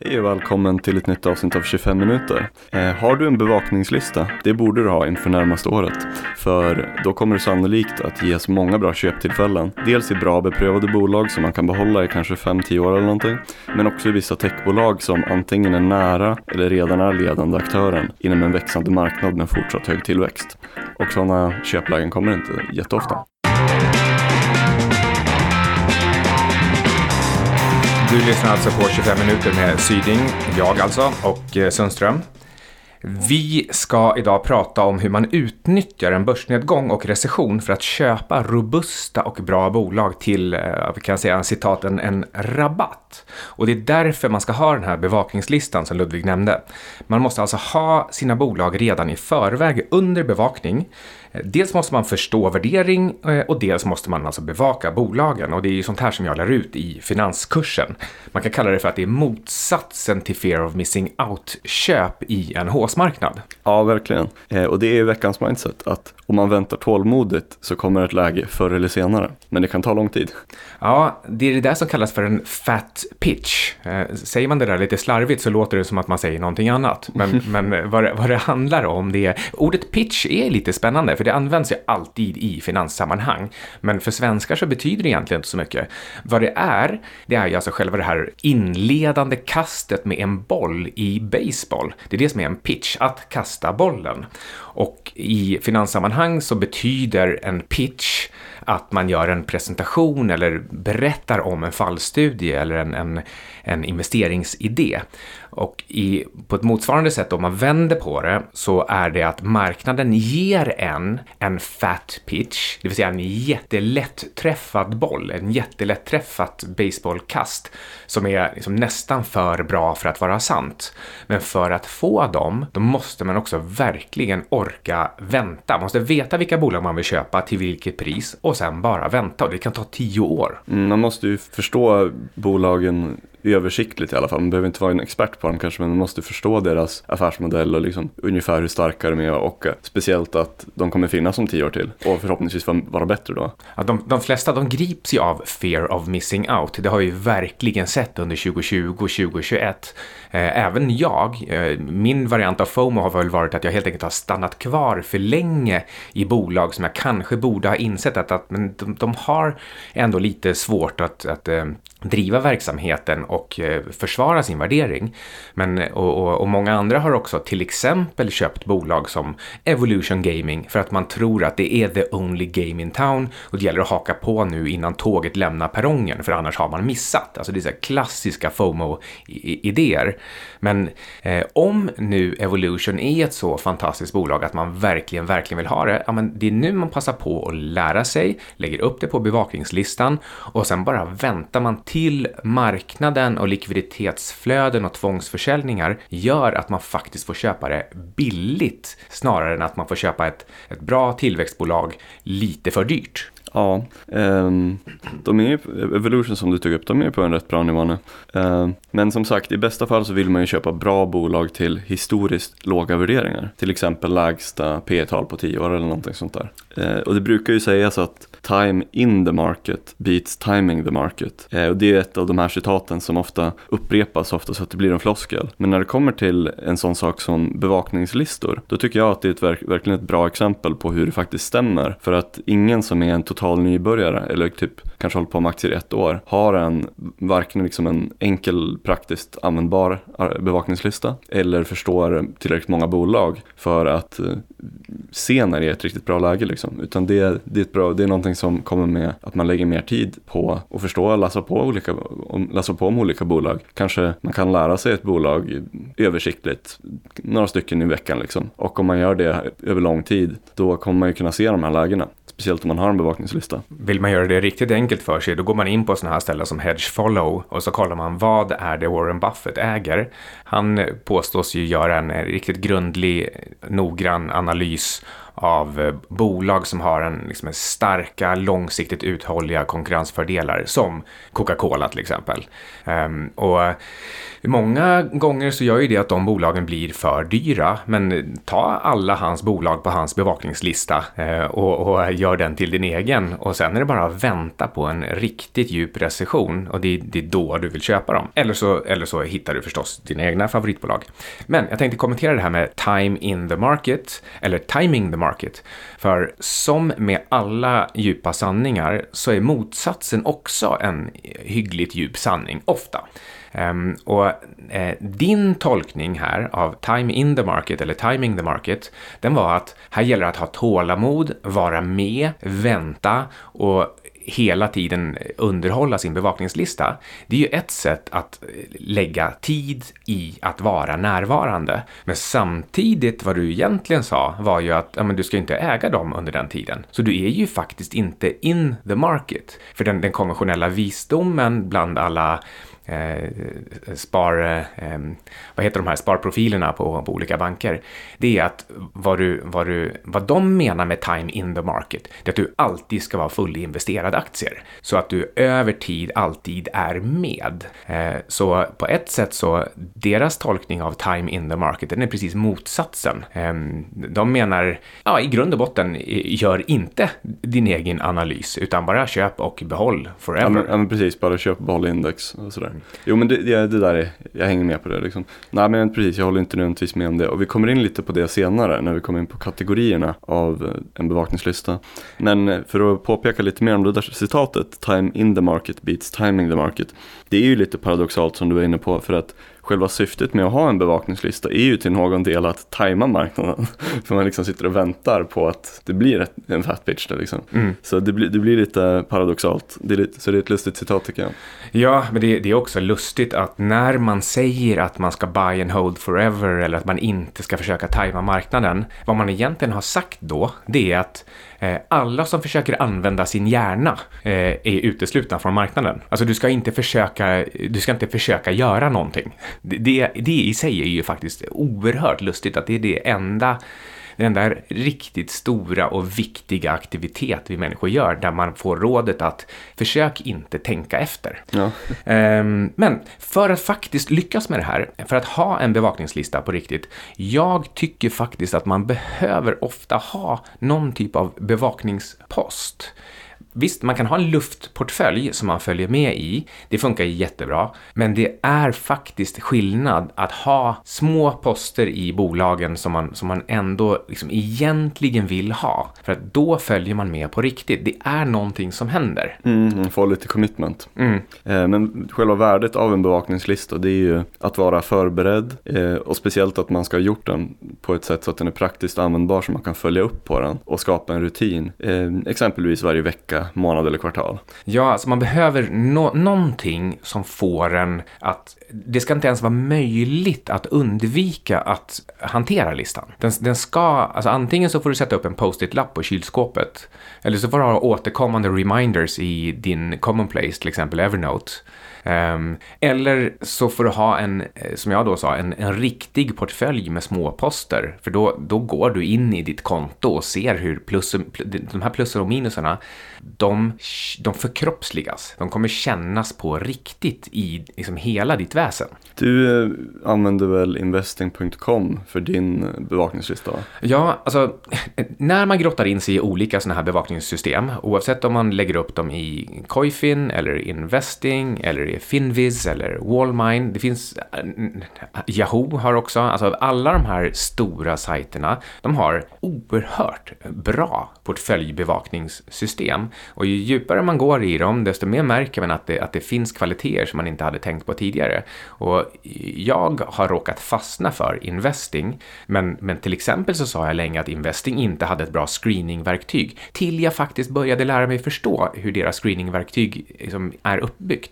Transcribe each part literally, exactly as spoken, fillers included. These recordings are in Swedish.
Hej och välkommen till ett nytt avsnitt av tjugofem minuter. Eh, har du en bevakningslista? Det borde du ha inför närmaste året. För då kommer det sannolikt att ges många bra köptillfällen. Dels i bra beprövade bolag som man kan behålla i kanske fem till tio år eller någonting. Men också i vissa techbolag som antingen är nära eller redan är ledande aktören inom en växande marknad med fortsatt hög tillväxt. Och sådana köplägen kommer inte jätteofta. Du lyssnar alltså på tjugofem minuter med Syding, jag alltså, och eh, Sundström. Vi ska idag prata om hur man utnyttjar en börsnedgång och recession för att köpa robusta och bra bolag till, vi kan säga en citat, en, en rabatt. Och det är därför man ska ha den här bevakningslistan som Ludvig nämnde. Man måste alltså ha sina bolag redan i förväg under bevakning. Dels måste man förstå värdering och dels måste man alltså bevaka bolagen. Och det är ju sånt här som jag lär ut i finanskursen. Man kan kalla det för att det är motsatsen till fear of missing out-köp i en håsmarknad. Ja, verkligen. Eh, och det är ju veckans mindset att om man väntar tålmodigt så kommer ett läge förr eller senare. Men det kan ta lång tid. Ja, det är det där som kallas för en fat pitch. Eh, säger man det där lite slarvigt så låter det som att man säger någonting annat. Men, men vad, det, vad det handlar om, det är... Ordet pitch är lite spännande för det används ju alltid i finanssammanhang. Men för svenskar så betyder det egentligen inte så mycket. Vad det är, det är ju alltså själva det här inledande kastet med en boll i baseball. Det är det som är en pitch, att kasta bollen. Och i finanssammanhang så betyder en pitch att man gör en presentation eller berättar om en fallstudie eller en, en, en investeringsidé. Och i, på ett motsvarande sätt om man vänder på det så är det att marknaden ger en en fat pitch, det vill säga en jättelätt träffad boll, en jättelätt träffat baseballkast som är liksom nästan för bra för att vara sant. Men för att få dem, då måste man också verkligen orka vänta. Man måste veta vilka bolag man vill köpa till vilket pris och sen bara vänta. Och det kan ta tio år. Mm, man måste ju förstå bolagen översiktligt i alla fall. Man behöver inte vara en expert på dem kanske, men man måste förstå deras affärsmodell och liksom ungefär hur starka de är och speciellt att de kommer finnas om tio år till och förhoppningsvis vara bättre då. Ja, de, de flesta de grips ju av fear of missing out. Det har vi verkligen sett under tjugo tjugo och tjugo tjugoett. Eh, även jag, eh, min variant av FOMO har väl varit att jag helt enkelt har stannat kvar för länge i bolag som jag kanske borde ha insett att, att men de, de har ändå lite svårt att, att eh, driva verksamheten och eh, försvara sin värdering. Men, och, och, och många andra har också till exempel köpt bolag som Evolution Gaming för att man tror att det är the only game in town och det gäller att haka på nu innan tåget lämnar perrongen för annars har man missat. Alltså det är så här klassiska FOMO-idéer. Men eh, om nu Evolution är ett så fantastiskt bolag att man verkligen, verkligen vill ha det, ja, men det är nu man passar på att lära sig, lägger upp det på bevakningslistan och sen bara väntar man till marknaden och likviditetsflöden och tvångsförsäljningar gör att man faktiskt får köpa det billigt snarare än att man får köpa ett, ett bra tillväxtbolag lite för dyrt. Ja, um, de är Evolution som du tog upp, de är på en rätt bra nivå nu. Uh, men som sagt, i bästa fall så vill man ju köpa bra bolag till historiskt låga värderingar. Till exempel lägsta P E-tal på tio år eller någonting sånt där. Uh, och det brukar ju sägas att time in the market beats timing the market. Uh, och det är ett av de här citaten som ofta upprepas ofta så att det blir en floskel. Men när det kommer till en sån sak som bevakningslistor, då tycker jag att det är ett verk- verkligen ett bra exempel på hur det faktiskt stämmer. För att ingen som är en total nybörjare eller typ kanske håller på med aktier i ett år har en varken liksom en enkel praktiskt användbar bevakningslista eller förstår tillräckligt många bolag för att uh, se när det är ett riktigt bra läge liksom. Utan det, det är ett bra, det är någonting som kommer med att man lägger mer tid på att förstå och läsa på olika läsa på om olika bolag. Kanske man kan lära sig ett bolag översiktligt några stycken i veckan liksom. Och om man gör det över lång tid, då kommer man ju kunna se de här lägena. Speciellt om man har en bevakningslista. Vill man göra det riktigt enkelt för sig, då går man in på sådana här ställen som Hedgefollow och så kollar man vad är det Warren Buffett äger. Han påstås ju göra en riktigt grundlig, noggrann analys av eh, bolag som har en, liksom en starka, långsiktigt uthålliga konkurrensfördelar som Coca-Cola till exempel. Um, och många gånger så gör ju det att de bolagen blir för dyra, men ta alla hans bolag på hans bevakningslista eh, och, och gör den till din egen, och sen är det bara att vänta på en riktigt djup recession, och det, det är då du vill köpa dem. Eller så, eller så hittar du förstås dina egna favoritbolag. Men jag tänkte kommentera det här med time in the market, eller timing the market. För som med alla djupa sanningar så är motsatsen också en hyggligt djup sanning, ofta. Um, och eh, din tolkning här av time in the market eller timing the market, den var att här gäller att ha tålamod, vara med, vänta och hela tiden underhålla sin bevakningslista. Det är ju ett sätt att lägga tid i att vara närvarande. Men samtidigt vad du egentligen sa var ju att ja, men du ska inte äga dem under den tiden. Så du är ju faktiskt inte in the market. För den, den konventionella visdomen bland alla Eh, spar, eh, vad heter de här sparprofilerna på, på olika banker, det är att vad, du, vad, du, vad de menar med time in the market, det är att du alltid ska vara fullinvesterade aktier, så att du över tid alltid är med. Eh, så på ett sätt så, deras tolkning av time in the market, den är precis motsatsen. Eh, de menar, ja, i grund och botten, gör inte din egen analys, utan bara köp och behåll forever. Ja, men, ja, men precis, bara köp och behåll index och sådär. Jo, men det, det, det där är, jag hänger med på det liksom. Nej, men precis, jag håller inte nödvändigtvis med om det. Och vi kommer in lite på det senare när vi kommer in på kategorierna av en bevakningslista. Men för att påpeka lite mer om det där citatet, time in the market beats timing the market. Det är ju lite paradoxalt som du var inne på, för att själva syftet med att ha en bevakningslista är ju till någon del att tajma marknaden. För man liksom sitter och väntar på att det blir ett, en fat pitch där liksom. Mm. Så det blir, det blir lite paradoxalt. Det är lite, så det är ett lustigt citat tycker jag. Ja, men det, det är också lustigt att när man säger att man ska buy and hold forever, eller att man inte ska försöka tajma marknaden, vad man egentligen har sagt då, det är att eh, alla som försöker använda sin hjärna eh, är uteslutna från marknaden. Alltså du ska inte försöka, du ska inte försöka göra någonting. Det, det, det i sig är ju faktiskt oerhört lustigt att det är det enda, den där riktigt stora och viktiga aktivitet vi människor gör, där man får rådet att försök inte tänka efter. Ja. Um, men för att faktiskt lyckas med det här, för att ha en bevakningslista på riktigt, jag tycker faktiskt att man behöver ofta ha någon typ av bevakningspost. Visst, man kan ha en luftportfölj som man följer med i. Det funkar jättebra. Men det är faktiskt skillnad att ha små poster i bolagen som man, som man ändå liksom egentligen vill ha. För att då följer man med på riktigt. Det är någonting som händer. Mm, man får lite commitment. Mm. Eh, men själva värdet av en bevakningslista, det är ju att vara förberedd. Eh, och speciellt att man ska ha gjort den på ett sätt så att den är praktiskt användbar, så man kan följa upp på den och skapa en rutin. Eh, exempelvis varje vecka, månad eller kvartal. Ja, alltså man behöver no- någonting som får en att det ska inte ens vara möjligt att undvika att hantera listan. Den, den ska, alltså antingen så får du sätta upp en post-it-lapp på kylskåpet, eller så får du ha återkommande reminders i din commonplace, till exempel Evernote. Um, eller så får du ha en, som jag då sa, en, en riktig portfölj med små poster, för då, då går du in i ditt konto och ser hur plus, de här plusser och minuserna, de, de förkroppsligas. De kommer kännas på riktigt i liksom hela ditt väsen. Du eh, använder väl investing punkt com för din bevakningslista, va? Ja, alltså när man grottar in sig i olika sådana här bevakningssystem, oavsett om man lägger upp dem i Koifin eller Investing eller Finviz eller Wallmine, det finns Yahoo har också, alltså alla de här stora sajterna, de har oerhört bra portföljbevakningssystem, och ju djupare man går i dem, desto mer märker man att det, att det finns kvaliteter som man inte hade tänkt på tidigare. Och jag har råkat fastna för Investing, men, men till exempel så sa jag länge att Investing inte hade ett bra screeningverktyg, till jag faktiskt började lära mig förstå hur deras screeningverktyg liksom är uppbyggt. Och då började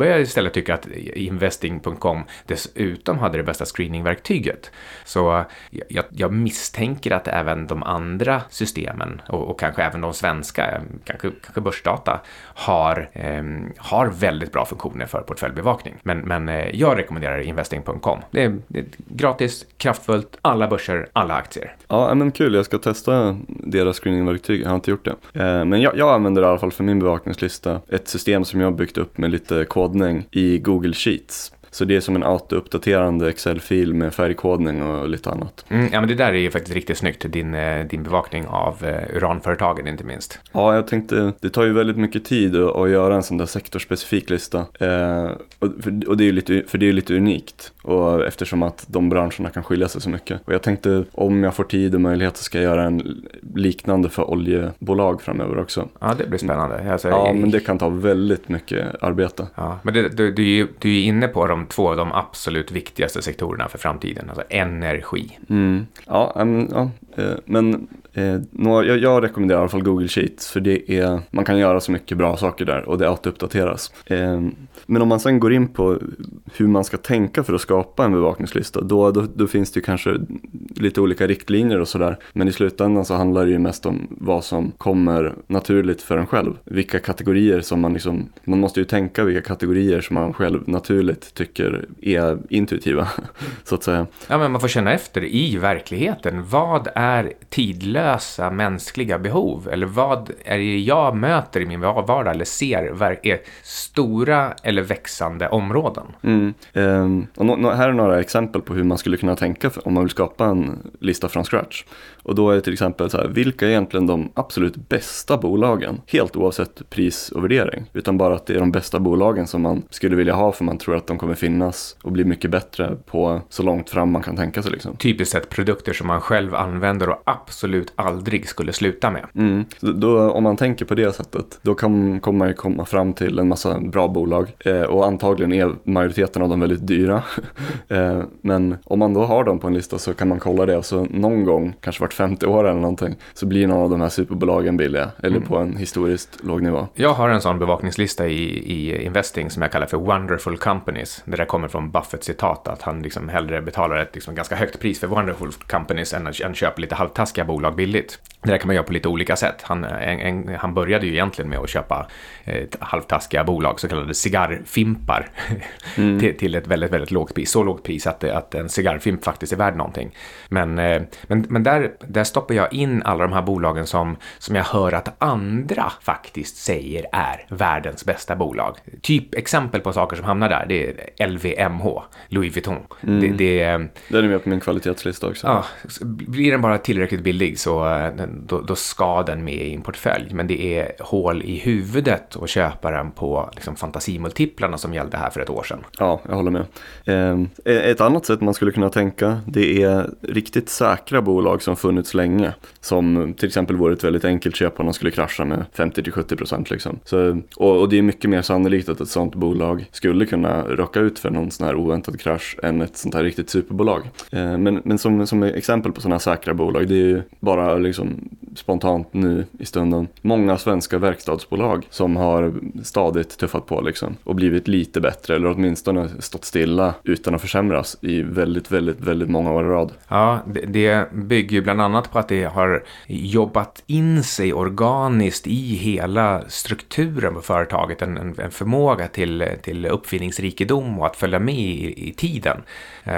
började jag istället tycka att investing punkt com dessutom hade det bästa screeningverktyget. Så jag, jag misstänker att även de andra systemen och, och kanske även de svenska, kanske, kanske Börsdata, har, eh, har väldigt bra funktioner för portföljbevakning. Men, men eh, jag rekommenderar investing punkt com. Det är, det är gratis, kraftfullt, alla börser, alla aktier. Ja, men kul. Jag ska testa deras screeningverktyg. Jag har inte gjort det. Eh, men jag, jag använder i alla fall för min bevakningslista ett system som jag har byggt upp med lite kodning i Google Sheets. Så det är som en auto-uppdaterande Excel-fil med färgkodning och lite annat. Mm, ja, men det där är ju faktiskt riktigt snyggt. Din, din bevakning av uh, uranföretagen inte minst. Ja, jag tänkte, det tar ju väldigt mycket tid att, att göra en sån där sektorspecifik lista. Eh, och för, och det är ju lite, för det är lite unikt. Och eftersom att de branscherna kan skilja sig så mycket. Och jag tänkte, om jag får tid och möjlighet så ska jag göra en liknande för oljebolag framöver också. Ja, det blir spännande. Alltså, ja, men det kan ta väldigt mycket arbete. Ja, men det, du, du, är ju, du är inne på de två av de absolut viktigaste sektorerna för framtiden, alltså energi. Mm. Ja, men, ja, men eh, jag, jag rekommenderar i alla fall Google Sheets, för det är, man kan göra så mycket bra saker där och det auto-uppdateras. Eh, men om man sen går in på hur man ska tänka för att skapa en bevakningslista, då, då, då finns det ju kanske lite olika riktlinjer och sådär. Men i slutändan så handlar det ju mest om vad som kommer naturligt för en själv. Vilka kategorier som man liksom, man måste ju tänka vilka kategorier som man själv naturligt tycker är intuitiva, så att säga. Ja, men man får känna efter i verkligheten. Vad är tidlösa mänskliga behov? Eller vad är det jag möter i min vardag eller ser är stora eller växande områden? Mm. Um, och no- här är några exempel på hur man skulle kunna tänka för, om man vill skapa en lista från scratch. Och då är det till exempel så här, vilka är egentligen de absolut bästa bolagen? Helt oavsett pris och värdering. Utan bara att det är de bästa bolagen som man skulle vilja ha, för man tror att de kommer finnas och bli mycket bättre på så långt fram man kan tänka sig. Liksom. Typiskt sett produkter som man själv använder och absolut aldrig skulle sluta med. Mm. Så då, om man tänker på det sättet, då kan, kommer man ju komma fram till en massa bra bolag. Eh, och antagligen är majoriteten av dem väldigt dyra. eh, men om man då har dem på en lista så kan man kolla det. Och så någon gång, kanske vart femtio år eller någonting, så blir någon av de här superbolagen billiga. Eller mm. på en historiskt låg nivå. Jag har en sån bevakningslista i, i Investing som jag kallar för Wonderful Companies. Det där kommer från Buffetts citat, att han liksom hellre betalar ett liksom ganska högt pris för Wonderful Companies än att än köpa lite halvtaskiga bolag billigt. Det där kan man göra på lite olika sätt. Han, en, en, han började ju egentligen med att köpa ett halvtaskiga bolag, så kallade cigarrfimpar, mm. till, till ett väldigt, väldigt lågt pris. Så lågt pris att, att en cigarrfimp faktiskt är värd någonting. Men, men, men där, där stoppar jag in alla de här bolagen som, som jag hör att andra faktiskt säger är världens bästa bolag. Typ exempel på saker som hamnar där, det är L V M H, Louis Vuitton. Mm. Det, det, det är med på min kvalitetslista också. Ja, blir den bara tillräckligt billig så då, då ska den med i en portfölj. Men det är hål i huvudet att köpa den på liksom, fantasimultiplarna som gällde här för ett år sedan. Ja, jag håller med. Eh, ett annat sätt man skulle kunna tänka, det är riktigt säkra bolag som funnits länge. Som till exempel vore ett väldigt enkelt köp om de skulle krascha med femtio till sjuttio procent. Liksom. Så, och, och det är mycket mer sannolikt att ett sånt bolag skulle kunna rocka ut för någon sån här oväntad krasch än ett sånt här riktigt superbolag. Eh, men men som, som exempel på sådana här säkra bolag, det är ju bara liksom spontant nu i stunden många svenska verkstadsbolag som har stadigt tuffat på liksom, och blivit lite bättre eller åtminstone stått stilla utan att försämras i väldigt, väldigt, väldigt många år i rad. Ja, det, det bygger ju bland annat på att det har jobbat in sig organiskt i hela strukturen på företaget, en, en, en förmåga till, till uppfinningsrikedom och att följa med i, i tiden. Eh, eh,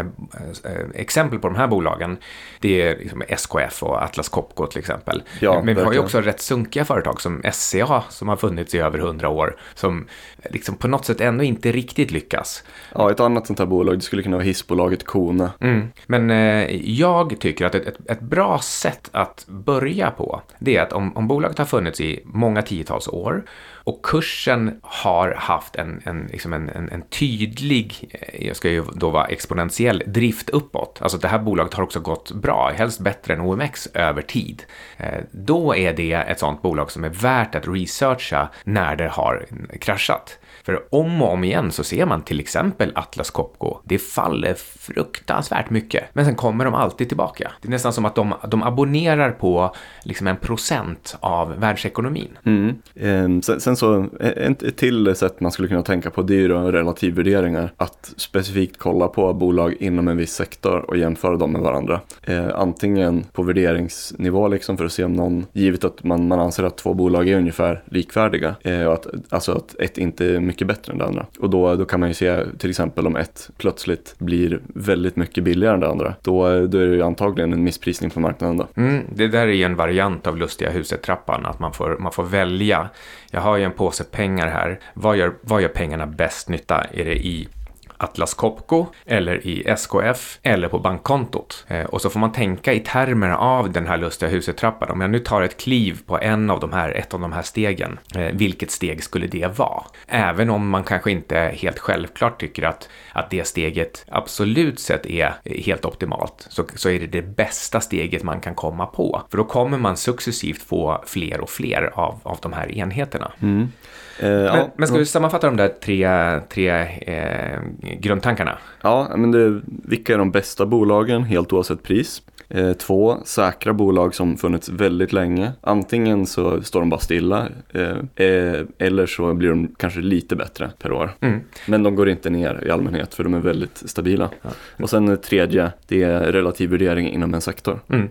exempel på de här bolagen, det är liksom S K F och Atlas Copco till exempel. Ja, men vi har ju också rätt sunkiga företag som S C A som har funnits i över hundra år, som liksom på något sätt ändå inte riktigt lyckas. Ja, ett annat sånt här bolag, det skulle kunna vara hissbolaget Kona. Mm. Men eh, jag tycker att ett, ett, ett bra sätt att börja på, det är att om, om bolaget har funnits i många tiotals år och kursen har haft en, en, liksom en, en, en tydlig, jag ska ju då vara exponentiell drift uppåt. Alltså det här bolaget har också gått bra, helst bättre än O M X över tid. Eh, då är det ett sånt bolag som är värt att researcha när det har kraschat. För om och om igen så ser man till exempel Atlas Copco. Det faller fruktansvärt mycket. Men sen kommer de alltid tillbaka. Det är nästan som att de, de abonnerar på liksom en procent av världsekonomin. Mm. Ehm, sen, sen så, ett till sätt man skulle kunna tänka på, det är ju då relativvärderingar. Att specifikt kolla på bolag inom en viss sektor och jämföra dem med varandra. Ehm, antingen på värderingsnivå liksom för att se om någon, givet att man, man anser att två bolag är ungefär likvärdiga. Ehm, och att, alltså att ett inte är mycket bättre än det andra. Och då, då kan man ju se till exempel om ett plötsligt blir väldigt mycket billigare än det andra. Då, då är det ju antagligen en missprisning på marknaden då. Mm, det där är ju en variant av lustiga huset-trappan, att man får, man får välja. Jag har ju en påse pengar här. Vad gör, vad gör pengarna bäst nytta? Är det i Atlas Copco eller i S K F eller på bankkontot. Eh, och så får man tänka i termer av den här lustiga huset-trappan. Om jag nu tar ett kliv på en av de här, ett av de här stegen, eh, vilket steg skulle det vara? Även om man kanske inte helt självklart tycker att, att det steget absolut sett är helt optimalt, så, så är det det bästa steget man kan komma på. För då kommer man successivt få fler och fler av, av de här enheterna. Mm. Eh, men, ja, men ska vi sammanfatta de där tre, tre eh, grundtankarna? Ja, men det, vilka är de bästa bolagen helt oavsett pris? Eh, två, säkra bolag som funnits väldigt länge. Antingen så står de bara stilla eh, eh, eller så blir de kanske lite bättre per år. Mm. Men de går inte ner i allmänhet för de är väldigt stabila. Ja. Och sen det tredje, det är relativ värdering inom en sektor. Mm.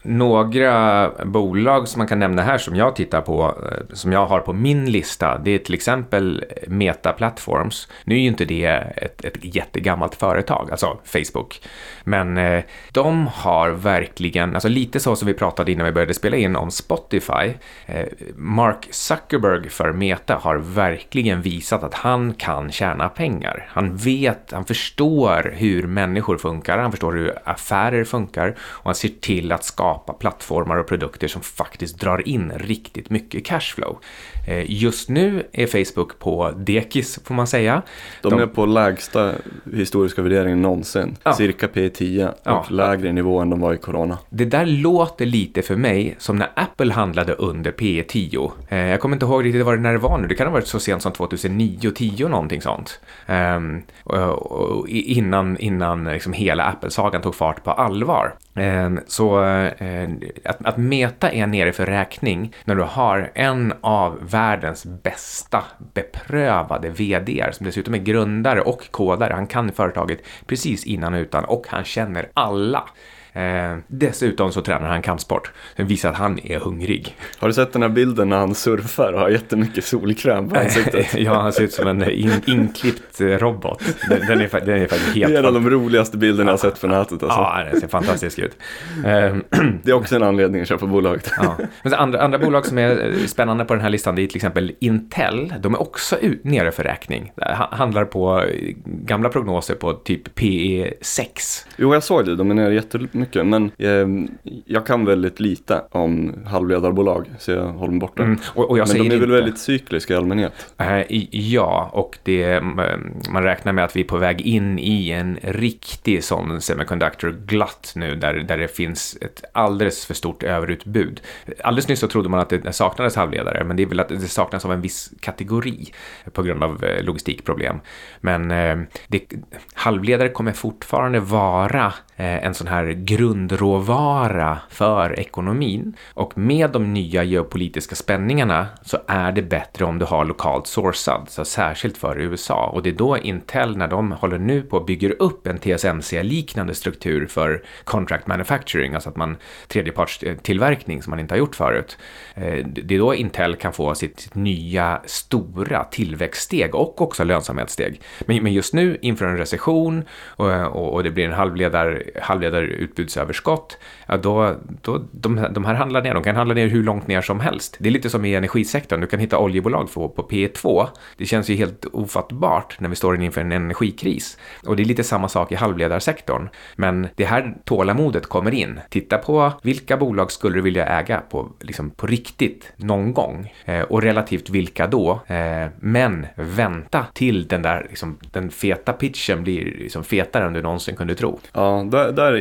Några bolag som man kan nämna här som jag tittar på, som jag har på min lista, det är till exempel Meta Platforms. Nu är ju inte det ett, ett jättegammalt företag, alltså Facebook. Men eh, de har verkligen, alltså lite så som vi pratade innan vi började spela in om Spotify. Eh, Mark Zuckerberg för Meta har verkligen visat att han kan tjäna pengar. Han vet, han förstår hur människor funkar, han förstår hur affärer funkar och han ser till att skapa plattformar och produkter som faktiskt drar in riktigt mycket cashflow. Eh, just nu är Facebook på dekis, får man säga. De, De är på lägsta historiska värderingen någonsin. Ja. Cirka P tio och ja. lägre nivå än de var i corona. Det där låter lite för mig som när Apple handlade under P tio. Eh, jag kommer inte ihåg riktigt vad det när det var nu. Det kan ha varit så sent som tjugohundranio tio någonting sånt. Eh, och, och innan innan liksom hela Apple-sagan tog fart på allvar. Eh, så eh, att, att Meta är nere för räkning när du har en av världens bästa beprövade vd:ar som dessutom är grundare och kodare. Han kan företaget precis innan och utan och han känner alla. Eh, dessutom så tränar han kampsport. Den visar att han är hungrig. Har du sett den här bilden när han surfar och har jättemycket solkräm på ansiktet? Ja, han ser ut som en in, inklippt robot. Den, den, är, den är faktiskt helt... Det är en av de roligaste bilderna jag har sett på nätet. Alltså. Ja, det ser fantastiskt ut. Det är också en anledning att köpa bolaget. Ja. Men andra, andra bolag som är spännande på den här listan, det är till exempel Intel. De är också ut, nere för räkning. Det handlar på gamla prognoser på typ P E sex. Jo, jag såg det. De är nere jättemycket. Mycket, men eh, jag kan väldigt lite om halvledarbolag så jag håller mig borta. Mm, och, och jag men de är väl inte. väldigt cykliska i allmänhet. Uh, ja, och det, man räknar med att vi är på väg in i en riktig sån semiconductor-glatt nu där, där det finns ett alldeles för stort överutbud. Alldeles nyss så trodde man att det saknades halvledare, men det är väl att det saknas av en viss kategori på grund av eh, logistikproblem. Men eh, det, halvledare kommer fortfarande vara eh, en sån här grundråvara för ekonomin och med de nya geopolitiska spänningarna så är det bättre om du har lokalt sourcad, så särskilt för U S A och det är då Intel när de håller nu på att bygger upp en T S M C-liknande struktur för contract manufacturing, alltså att man tredjepartstillverkning som man inte har gjort förut. Det är då Intel kan få sitt, sitt nya stora tillväxtsteg och också lönsamhetssteg. Men, men just nu inför en recession och, och, och det blir en halvledar, halvledar utbudsöverskott, ja då, då de, de här handlar ner, de kan handla ner hur långt ner som helst. Det är lite som i energisektorn, du kan hitta oljebolag på, på P två. Det känns ju helt ofattbart när vi står inför en energikris. Och det är lite samma sak i halvledarsektorn. Men det här tålamodet kommer in. Titta på vilka bolag skulle du vilja äga på, liksom på riktigt någon gång. Eh, och relativt vilka då. Eh, men vänta till den där liksom, den feta pitchen blir liksom fetare än du någonsin kunde tro. Ja, där, där just i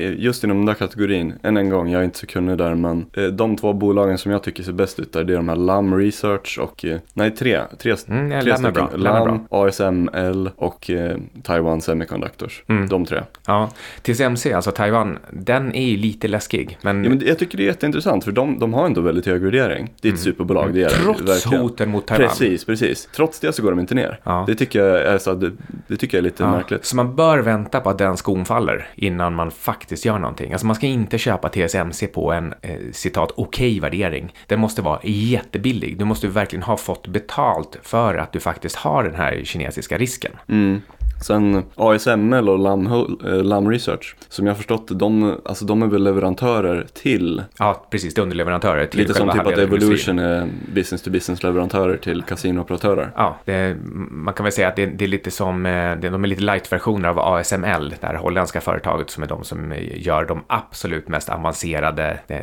inom den där kategorin, än en gång, jag är inte så kunnig där, men eh, de två bolagen som jag tycker ser bäst ut där, det är de här Lam Research och, eh, nej tre, tre, Mm, ja, tre Lam är bra. stycken, Lam är Lam, A S M L och eh, Taiwan Semiconductors, Mm. de tre. Ja, T S M C, alltså Taiwan, den är ju lite läskig. Men, Ja, men jag tycker det är jätteintressant, för de, de har ändå väldigt hög värdering. Det är ett Mm. superbolag, det är det, trots verkligen. hoten mot Taiwan. Precis, precis. Trots det så går de inte ner. Ja. Det tycker jag är, så, det, det tycker jag är lite Ja, märkligt. så man bör vänta på att den skon faller innan man faktiskt gör någonting. Alltså man ska inte köpa T S M C på en eh, citat okej värdering. Den måste vara jättebillig. Du måste verkligen ha fått betalt för att du faktiskt har den här kinesiska risken. Mm. Sen A S M L och Lam, äh, Lam Research, som jag har förstått, de, alltså de är väl leverantörer till... Ja, precis. Det är underleverantörer till lite som själva typ att halvledarindustrin. Evolution är business-to-business-leverantörer till kasinooperatörer. Ja, det, man kan väl säga att det, det är lite som, eh, det, de är lite light-versioner av A S M L, det här holländska företaget som är de som gör de absolut mest avancerade eh,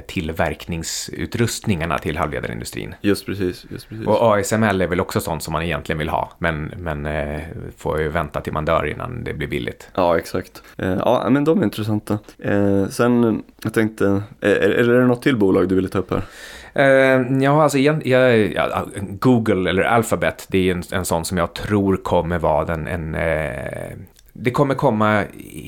tillverkningsutrustningarna till halvledarindustrin. Just precis, just precis. Och A S M L är väl också sånt som man egentligen vill ha, men, men eh, får ju vänta till man dör innan det blir billigt. Ja, exakt. Eh, ja, men de är intressanta. Eh, sen, jag tänkte, eh, eller är det något till bolag du ville ta upp här? Uh, ja, alltså jag, jag, ja, Google eller Alphabet, det är en, en sån som jag tror kommer vara den, en... Eh, det kommer komma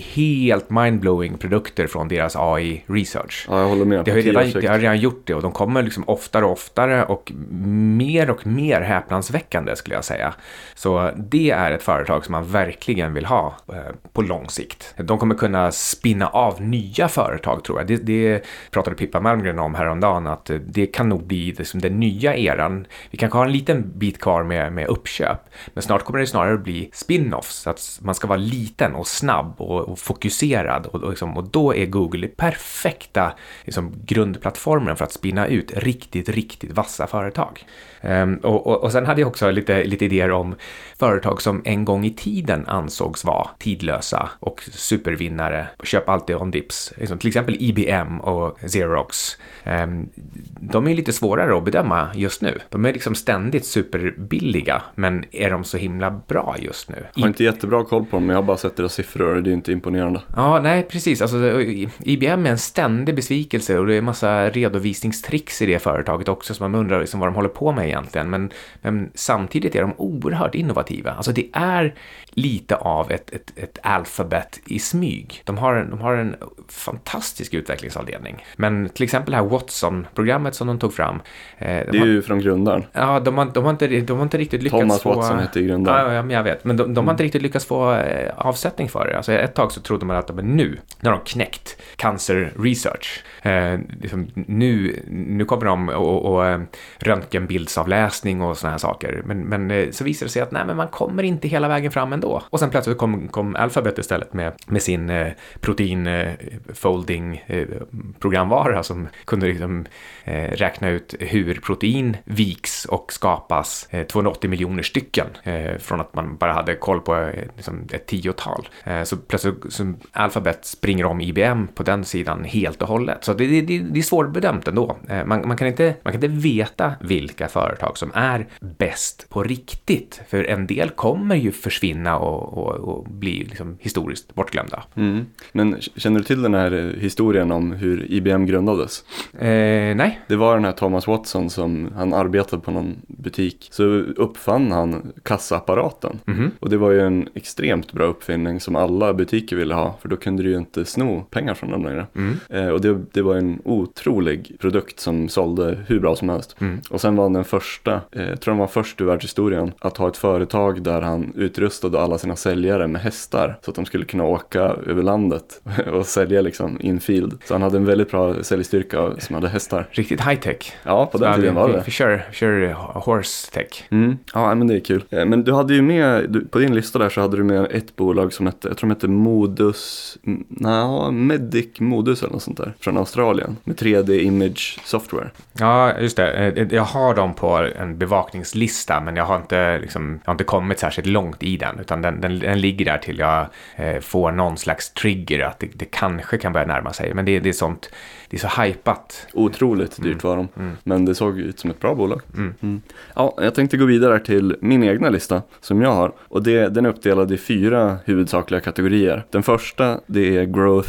helt mindblowing produkter från deras A I-research. Ja, jag håller med. Det har, redan, det har redan gjort det och de kommer liksom oftare och oftare och mer och mer häpnadsväckande skulle jag säga. Så det är ett företag som man verkligen vill ha eh, på lång sikt. De kommer kunna spinna av nya företag tror jag. Det, det pratade Pippa Malmgren om häromdagen att det kan nog bli liksom den nya eran. Vi kanske har en liten bit kvar med, med uppköp, men snart kommer det snarare bli spin-offs så att man ska vara liten och snabb och, och fokuserad och, och, liksom, och då är Google det perfekta liksom, grundplattformen för att spinna ut riktigt, riktigt vassa företag. Um, och, och, och sen hade jag också lite, lite idéer om företag som en gång i tiden ansågs vara tidlösa och supervinnare. Köp alltid on dips. Liksom, till exempel I B M och Xerox. Um, de är lite svårare att bedöma just nu. De är liksom ständigt superbilliga, men är de så himla bra just nu? Jag har inte jättebra koll på dem, men jag har bara sett deras siffror och det är inte imponerande. Ja, nej, precis. Alltså, I B M är en ständig besvikelse och det är en massa redovisningstricks i det företaget också som man undrar liksom vad de håller på med egentligen. Men, men samtidigt är de oerhört innovativa. Alltså det är lite av ett, ett, ett Alphabet i smyg. De har, en, de har en fantastisk utvecklingsavdelning. Men till exempel det här Watson-programmet som de tog fram. Eh, de det är har, ju från grundaren. Ja, de har, de, har inte, de har inte riktigt lyckats Thomas få... Watson heter grundaren. Ja, ja, jag vet. Men de, de har inte riktigt lyckats få eh, avsättning för det. Alltså ett tag så trodde man att men nu, när de knäckt cancer research, eh, liksom, nu, nu kommer de och, och, och röntgenbildsavläsning och såna här saker. Men, men eh, så visar det sig att nej, men man kommer inte hela vägen fram ändå. Och sen plötsligt kom, kom Alphabet istället med, med sin eh, protein eh, folding eh, programvara som kunde liksom, eh, räkna ut hur protein viks och skapas eh, tvåhundraåttio miljoner stycken eh, från att man bara hade koll på eh, liksom ett tiotal. Eh, så plötsligt så Alphabet springer om I B M på den sidan helt och hållet. Så det, det, det är svårbedömt ändå. Eh, man, man, kan inte, man kan inte veta vilka företag som är bäst på riktigt. För en del kommer ju försvinna och, och, och bli liksom historiskt bortglömda. Mm. Men känner du till den här historien om hur I B M grundades? Eh, nej. Det var den här Thomas Watson som han arbetade på någon butik. Så uppfann han kassaapparaten. Mm-hmm. Och det var ju en extremt bra uppfinning som alla butiker ville ha. För då kunde du ju inte sno pengar från dem längre. Mm. Eh, och det, det var en otrolig produkt som sålde hur bra som helst. Mm. Och sen var han den första, eh, jag tror han var först i världshistorien, att ha ett företag där han utrustade alla sina säljare med hästar. Så att de skulle kunna åka över landet och sälja liksom infield. Så han hade en väldigt bra säljstyrka som hade hästar. Riktigt high-tech. Ja, på den tiden var det. Vi kör, kör horse-tech. Mm. Ja, men det är kul. Men du hade ju med, du, på din lista där så hade du med ett bolag som hette, jag tror de hette Modus, nej, Medic Modus eller något sånt där, från Australien, med tre D Image Software. Ja, just det. Jag har dem på en bevakningslista, men jag har inte, liksom, jag har inte kommit särskilt långt i den, utan den, den, den ligger där till jag eh, får någon slags trigger att det, det kanske kan börja närma sig. Men det, det är sånt, det är så hypat. Otroligt dyrt mm. var de, mm. men det såg ut som ett bra bolag. Mm. Mm. Ja, jag tänkte gå vidare till min egna lista som jag har, och det, den är uppdelad i fyra huvudsakliga kategorier. Den första, det är growth och tech.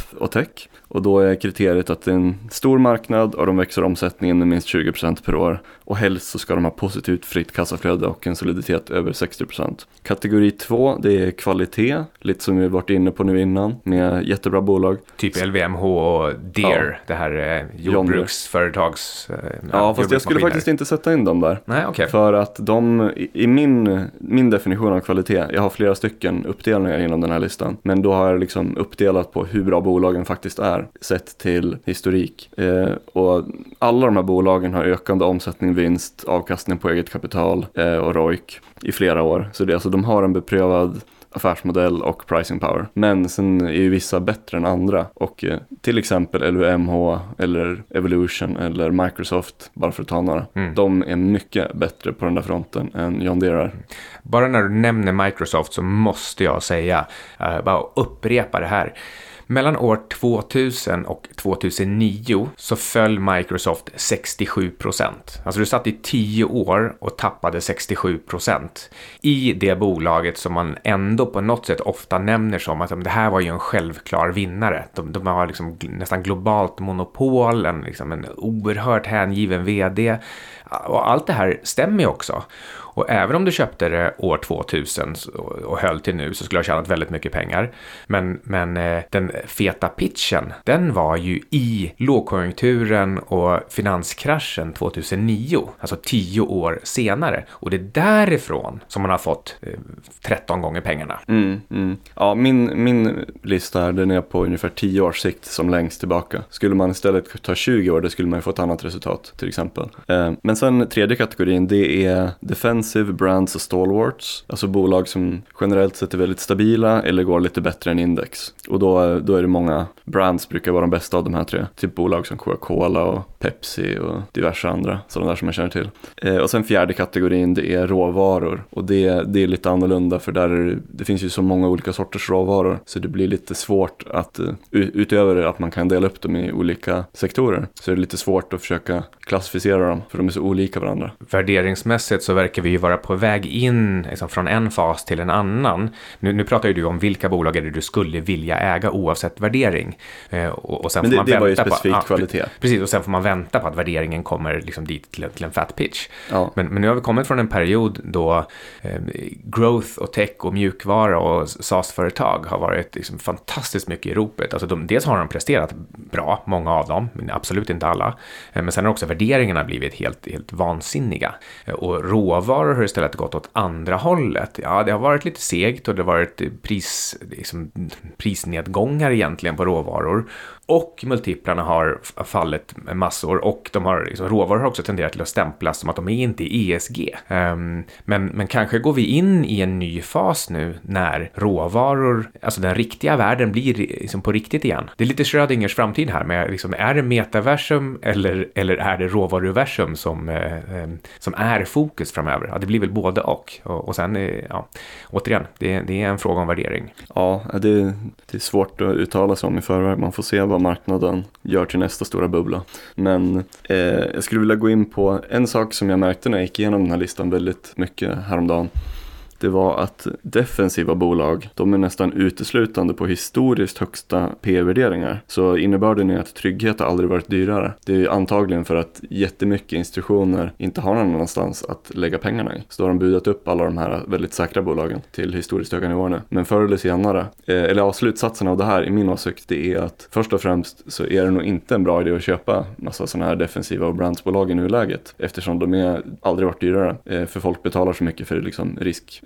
tech. Och då är kriteriet att det är en stor marknad och de växer omsättningen med minst tjugo procent per år. Och helst så ska de ha positivt fritt kassaflöde och en soliditet över sextio procent. Kategori två, det är kvalitet. Lite som vi varit inne på nu innan med jättebra bolag. Typ L V M H och Deere, ja. Det här eh, jordbruksföretags... Eh, ja, fast jag skulle faktiskt inte sätta in dem där. Nej, okay. För att de, i, i min, min definition av kvalitet, jag har flera stycken uppdelningar inom den här listan. Men då har jag liksom uppdelat på hur bra bolagen faktiskt är, sett till historik. Eh, och alla de här bolagen har ökande omsättning, vinst, avkastning på eget kapital eh, och R O I C i flera år. Så det, alltså, de har en beprövad affärsmodell och pricing power. Men sen är ju vissa bättre än andra. Och eh, till exempel L V M H eller Evolution eller Microsoft, bara för att ta några. Mm. De är mycket bättre på den där fronten än John Deere är. Bara när du nämner Microsoft så måste jag säga, uh, bara upprepa det här. Mellan år tvåtusen och tvåtusen-nio så föll Microsoft sextiosju procent. Alltså du satt i tio år och tappade sextiosju procent i det bolaget som man ändå på något sätt ofta nämner som att det här var ju en självklar vinnare. De, de har liksom nästan globalt monopol, en, liksom en oerhört hängiven vd. Och allt det här stämmer ju också. Och även om du köpte det år tvåtusen och höll till nu så skulle jag ha tjänat väldigt mycket pengar. Men, men den feta pitchen, den var ju i lågkonjunkturen och finanskraschen tvåtusen-nio. Alltså tio år senare. Och det är därifrån som man har fått tretton gånger pengarna. Mm, mm. Ja, min, min lista här, den är på ungefär tio års sikt som längst tillbaka. Skulle man istället ta tjugo år, då skulle man ju få ett annat resultat till exempel. Men sen tredje kategorin, det är defense brands och stalwarts, alltså bolag som generellt sett är väldigt stabila eller går lite bättre än index. Och då, då är det många brands brukar vara de bästa av de här tre. Typ bolag som Coca-Cola och Pepsi och diverse andra, sådana där som jag känner till. Eh, och sen fjärde kategorin, det är råvaror. Och det, det är lite annorlunda för där är det, det finns ju så många olika sorters råvaror så det blir lite svårt att, utöver att man kan dela upp dem i olika sektorer, så är det lite svårt att försöka klassificera dem för de är så olika varandra. Värderingsmässigt så verkar vi ju vara på väg in liksom, från en fas till en annan. Nu, nu pratar ju du om vilka bolag är det du skulle vilja äga oavsett värdering. Eh, och, och sen Men det, får man det vänta var ju specifikt på, kvalitet. Ja, precis, och sen får man vänta på att värderingen kommer liksom, dit till, till en fat pitch. Ja. Men, men nu har vi kommit från en period då eh, growth och tech och mjukvara och SaaS-företag har varit liksom, fantastiskt mycket i ropet. Alltså, de, dels har de presterat bra, många av dem, men absolut inte alla. Eh, men sen har också värderingarna blivit helt, helt vansinniga. Eh, och råvaror har istället gått åt andra hållet. Ja, det har varit lite segt och det har varit pris, liksom, prisnedgångar egentligen på råvaror. Och multiplarna har fallit massor och de har, liksom, råvaror har också tenderat till att stämplas som att de är inte är E S G. Um, men, men kanske går vi in i en ny fas nu när råvaror, alltså den riktiga världen blir liksom på riktigt igen. Det är lite Schrödingers framtid här med, liksom, är det metaversum eller, eller är det råvaruversum som, eh, som är fokus framöver? Ja, det blir väl både och. Och, och sen, eh, ja, återigen, det, det är en fråga om värdering. Ja, det, det är svårt att uttala sig om i förväg. Man får se vad marknaden gör till nästa stora bubbla. Men eh, jag skulle vilja gå in på en sak som jag märkte när jag gick igenom den här listan väldigt mycket häromdagen. Det var att defensiva bolag, de är nästan uteslutande på historiskt högsta P E-värderingar. Så innebörden är att trygghet har aldrig varit dyrare. Det är antagligen för att jättemycket institutioner inte har någon annanstans att lägga pengarna i. Så då har de budat upp alla de här väldigt säkra bolagen till historiskt höga nivåer. Men förr eller senare, eller ja, slutsatsen av det här i min åsikt, det är att först och främst så är det nog inte en bra idé att köpa massa sådana här defensiva och brandsbolag i nuläget. Eftersom de är aldrig varit dyrare. För folk betalar så mycket för liksom risk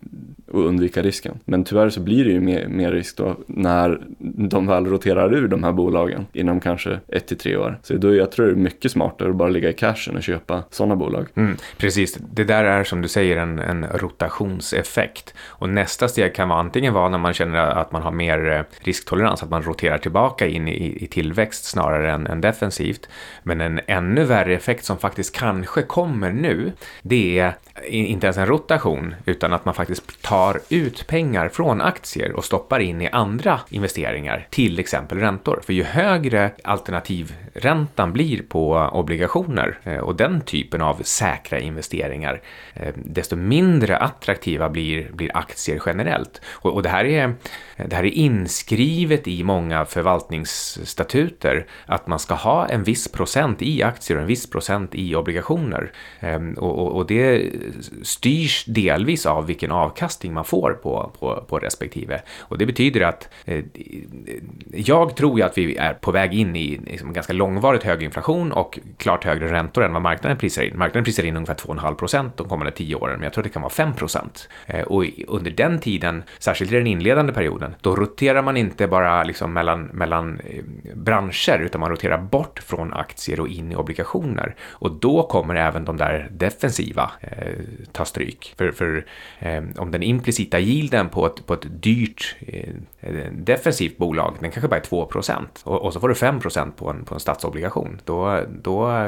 och undvika risken. Men tyvärr så blir det ju mer, mer risk då när de väl roterar ur de här bolagen inom kanske ett till tre år. Så då jag tror det är mycket smartare att bara ligga i cashen och köpa sådana bolag. Mm, precis, det där är som du säger en, en rotationseffekt. Och nästa steg kan vara antingen vara när man känner att man har mer risktolerans, att man roterar tillbaka in i, i tillväxt snarare än, än defensivt. Men en ännu värre effekt som faktiskt kanske kommer nu, det är inte ens en rotation, utan att man faktiskt tar ut pengar från aktier och stoppar in i andra investeringar, till exempel räntor. För ju högre alternativräntan blir på obligationer och den typen av säkra investeringar, desto mindre attraktiva blir, blir aktier generellt. Och, och det här är Det här är inskrivet i många förvaltningsstatuter att man ska ha en viss procent i aktier och en viss procent i obligationer. Och, och, och det styrs delvis av vilken avkastning man får på, på, på respektive. Och det betyder att eh, jag tror ju att vi är på väg in i liksom, ganska långvarigt hög inflation och klart högre räntor än vad marknaden prisar in. Marknaden prisar in ungefär två komma fem procent de kommande tio åren, men jag tror det kan vara fem procent. Eh, och under den tiden, särskilt i den inledande perioden, då roterar man inte bara liksom mellan, mellan eh, branscher, utan man roterar bort från aktier och in i obligationer. Och då kommer även de där defensiva eh, ta stryk. För, för eh, om den implicita yielden på ett, på ett dyrt eh, defensivt bolag, den kanske bara är två procent. Och, och så får du fem procent på en, på en statsobligation. Då, då,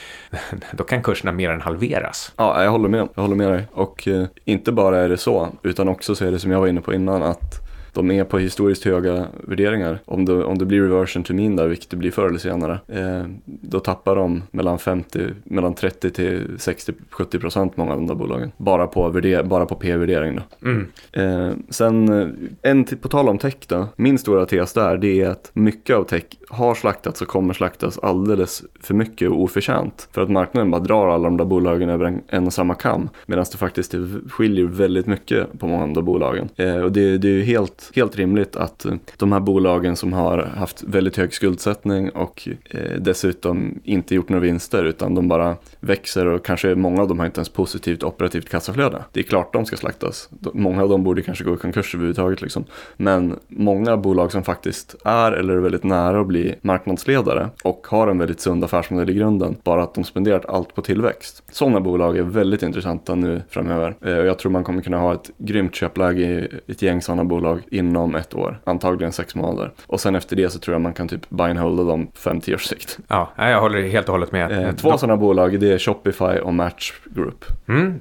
då kan kurserna mer än halveras. Ja, jag håller med. Jag håller med dig. Och eh, inte bara är det så, utan också så är det som jag var inne på innan, att de är på historiskt höga värderingar. Om det, om det blir reversion to mean där, vilket det blir förr eller senare, eh, då tappar de mellan, femtio, mellan trettio till sextio till sjuttio procent många av de där bolagen. Bara på, värder, bara på P-värdering då. Mm. Eh, sen, en till, på tal om tech då, min stora tes där, det är att mycket av tech har slaktats och kommer slaktas alldeles för mycket och oförtjänt. För att marknaden bara drar alla de där bolagen över en, en och samma kam. Medan det faktiskt skiljer väldigt mycket på många av de där bolagen. Eh, och det, det är ju helt helt rimligt att de här bolagen som har haft väldigt hög skuldsättning och eh, dessutom inte gjort några vinster, utan de bara växer, och kanske många av dem har inte ens positivt operativt kassaflöde. Det är klart de ska slaktas. Många av dem borde kanske gå i konkurs överhuvudtaget liksom. Men många bolag som faktiskt är eller är väldigt nära att bli marknadsledare och har en väldigt sund affärsmodell i grunden, bara att de spenderat allt på tillväxt. Sådana bolag är väldigt intressanta nu framöver. Eh, och jag tror man kommer kunna ha ett grymt köpläge i ett gäng sådana bolag inom ett år, antagligen sex månader. Och sen efter det så tror jag man kan typ buy and holda dem fem till års sikt. Ja, jag håller helt och hållet med. Eh, två De... sådana bolag, det är Shopify och Match Group. Mm,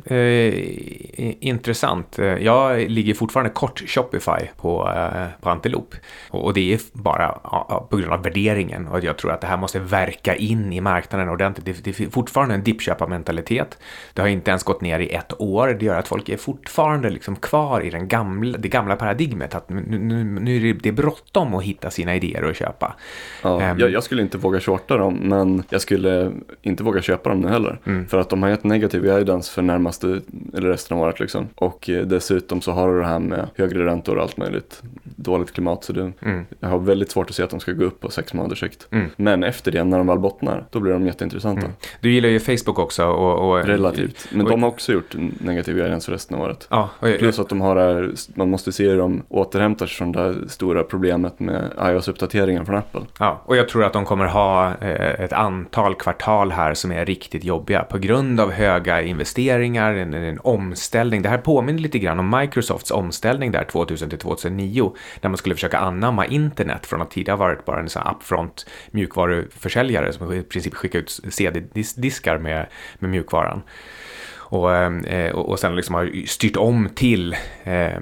eh, intressant. Jag ligger fortfarande kort Shopify på, eh, på Antelope. Och, och det är bara ja, på grund av värderingen. Och jag tror att det här måste verka in i marknaden ordentligt. Det, det är fortfarande en dippköparmentalitet. Det har inte ens gått ner i ett år. Det gör att folk är fortfarande liksom kvar i den gamla, det gamla paradigmet. Att nu, nu, nu är det, det är bråttom att hitta sina idéer och köpa. Ja, um, jag, jag skulle inte våga shorta dem, men jag skulle inte våga köpa dem nu heller. Mm. För att de har gett negativ guidance för närmaste, eller resten av året liksom. Och eh, dessutom så har du det här med högre räntor och allt möjligt. Dåligt klimat, så det, mm. jag har väldigt svårt att se att de ska gå upp på sex månaders sikt. Mm. Men efter det, när de väl bottnar, då blir de jätteintressanta. Mm. Du gillar ju Facebook också. Och, och, Relativt. Men och, de har också gjort negativ guidance för resten av året. Ja, och, Plus att de har, man måste se hur de återhämtar sig från det här stora problemet med iOS-uppdateringen från Apple. Ja, och jag tror att de kommer ha eh, ett antal kvartal här som är riktigt jobbiga på grund av höga investeringar, en, en omställning. Det här påminner lite grann om Microsofts omställning där tvåtusen till tjugohundranio, när man skulle försöka anamma internet från att tidigare varit bara en sån upfront mjukvaruförsäljare som i princip skickar ut C D-diskar med, med mjukvaran. Och, och, och sen liksom har styrt om till eh,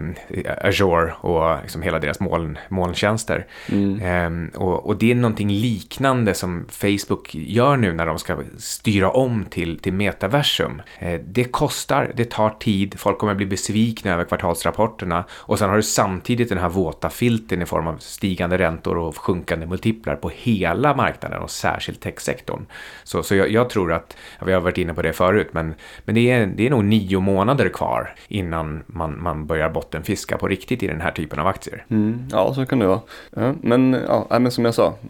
Azure och liksom hela deras moln, molntjänster. Mm. Eh, och, och det är någonting liknande som Facebook gör nu när de ska styra om till, till metaversum. Eh, det kostar, det tar tid, folk kommer bli besvikna över kvartalsrapporterna, och sen har du samtidigt den här våta filten i form av stigande räntor och sjunkande multiplar på hela marknaden och särskilt techsektorn. Så, så jag, jag tror att, ja, vi har varit inne på det förut, men, men det är Det är nog nio månader kvar innan man, man börjar bottenfiska på riktigt i den här typen av aktier. Mm, ja, så kan det vara. Ja, men, ja, men som jag sa,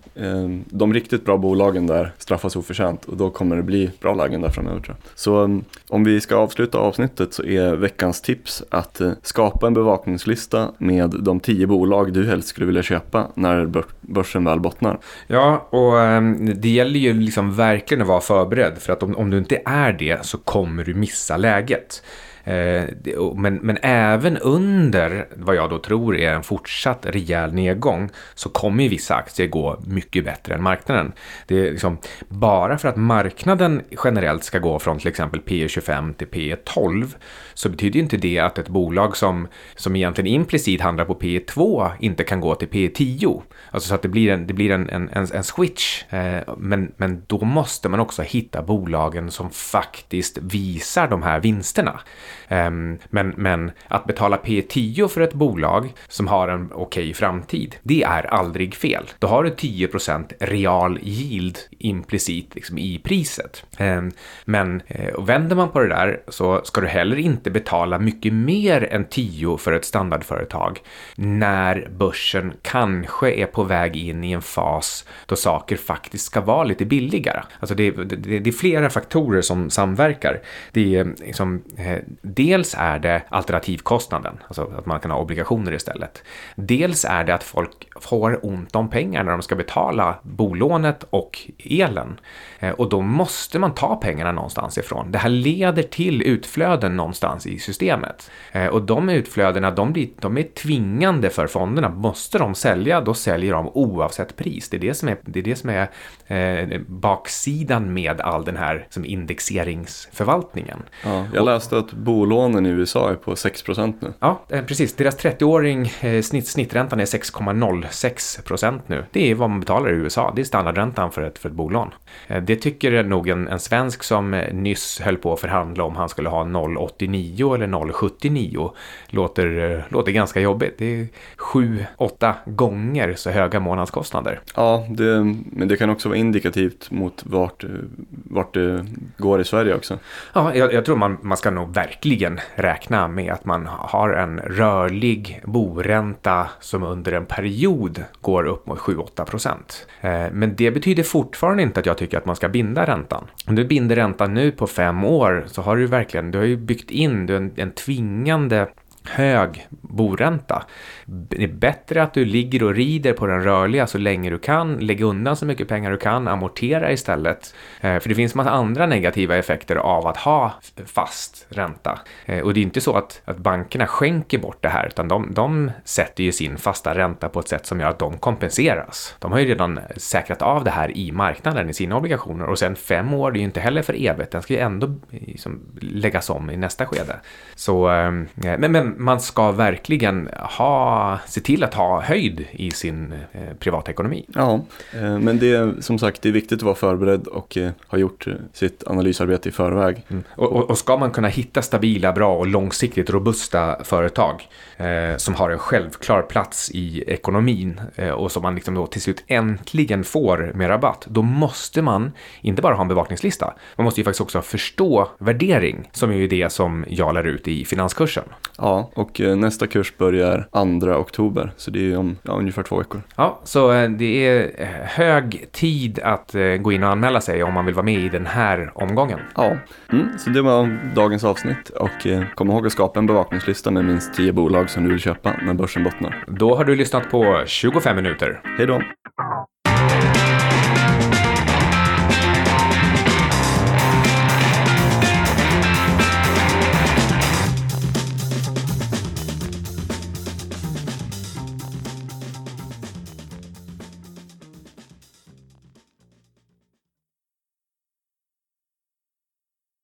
de riktigt bra bolagen där straffas oförtjänt, och då kommer det bli bra lägen där framöver, tror jag. Så om vi ska avsluta avsnittet, så är veckans tips att skapa en bevakningslista med de tio bolag du helst skulle vilja köpa när börsen väl bottnar. Ja, och det gäller ju liksom verkligen att vara förberedd, för att om, om du inte är det så kommer du missa läget. Eh, men, men även under vad jag då tror är en fortsatt rejäl nedgång så kommer ju vissa aktier gå mycket bättre än marknaden. Det är liksom, bara för att marknaden generellt ska gå från till exempel P E tjugofem till P E tolv så betyder ju inte det att ett bolag som, som egentligen implicit handlar på P E två inte kan gå till P E tio. Alltså så att det blir en, det blir en, en, en switch. Eh, men, men då måste man också hitta bolagen som faktiskt visar de här vinsterna. Eh, men, men att betala P E tio för ett bolag som har en okej framtid, det är aldrig fel. Då har du tio procent real yield implicit liksom, i priset. Eh, men eh, vänder man på det där så ska du heller inte betala mycket mer än tio för ett standardföretag när börsen kanske är på väg in i en fas då saker faktiskt ska vara lite billigare. Alltså det, det, det är flera faktorer som samverkar. Det är liksom, eh, dels är det alternativkostnaden, alltså att man kan ha obligationer istället. Dels är det att folk får ont om pengar när de ska betala bolånet och elen. Eh, och då måste man ta pengarna någonstans ifrån. Det här leder till utflöden någonstans i systemet. Eh, och de utflödena, de, blir, de är tvingande för fonderna. Måste de sälja, då säljer de oavsett pris. Det är det som är, det är, det som är eh, baksidan med all den här som indexeringsförvaltningen. Ja, jag läste att bolånen i U S A är på sex procent nu. Ja, eh, precis. Deras trettio-åring eh, snitt, snitträntan är sex komma noll sex procent nu. Det är vad man betalar i U S A. Det är standardräntan för ett, för ett bolån. Eh, det tycker nog en, en svensk som eh, nyss höll på att förhandla om han skulle ha noll komma åttionio eller noll komma sjuttionio. Låter, eh, låter ganska jobbigt. Det är sju, åtta gånger så höga månadskostnader. Ja, det, men det kan också vara indikativt mot vart, vart det går i Sverige också. Ja, jag, jag tror man, man ska nog verkligen räkna med att man har en rörlig boränta som under en period går upp mot sju till åtta procent. Eh, men det betyder fortfarande inte att jag tycker att man ska binda räntan. Om du binder räntan nu på fem år så har du verkligen, du har ju byggt in en, en tvingande hög boränta. Det är bättre att du ligger och rider på den rörliga så länge du kan, lägga undan så mycket pengar du kan, amortera istället. Eh, för det finns massa andra negativa effekter av att ha fast ränta. Eh, och det är inte så att, att bankerna skänker bort det här, utan de, de sätter ju sin fasta ränta på ett sätt som gör att de kompenseras. De har ju redan säkrat av det här i marknaden i sina obligationer, och sen fem år, det är ju inte heller för evigt. Den ska ju ändå liksom läggas om i nästa skede. Så, eh, men, men man ska verkligen ha, se till att ha höjd i sin eh, privatekonomi. Ja, eh, men det är som sagt det är viktigt att vara förberedd och eh, ha gjort eh, sitt analysarbete i förväg. Mm. Och, och, och ska man kunna hitta stabila, bra och långsiktigt robusta företag eh, som har en självklar plats i ekonomin eh, och som man liksom då till slut äntligen får med rabatt, då måste man inte bara ha en bevakningslista. Man måste ju faktiskt också förstå värdering, som är ju det som jag lär ut i finanskursen. Ja, och nästa kurs börjar andra oktober, så det är om ja, ungefär två veckor. Ja, så det är hög tid att gå in och anmäla sig om man vill vara med i den här omgången. Ja, mm, så det var dagens avsnitt, och eh, kom ihåg att skapa en bevakningslista med minst tio bolag som du vill köpa när börsen bottnar. Då har du lyssnat på tjugofem minuter. Hej då!